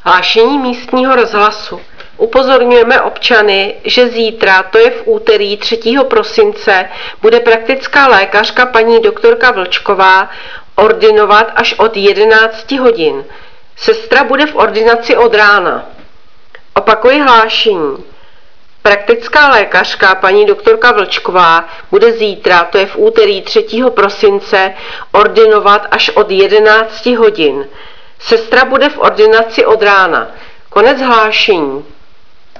Hlášení místního rozhlasu. Upozorňujeme občany, že zítra, to je v úterý 3. prosince, bude praktická lékařka paní doktorka Vlčková ordinovat až od 11 hodin. Sestra bude v ordinaci od rána. Opakuji hlášení. Praktická lékařka paní doktorka Vlčková bude zítra, to je v úterý 3. prosince, ordinovat až od 11 hodin. Sestra bude v ordinaci od rána. Konec hlášení.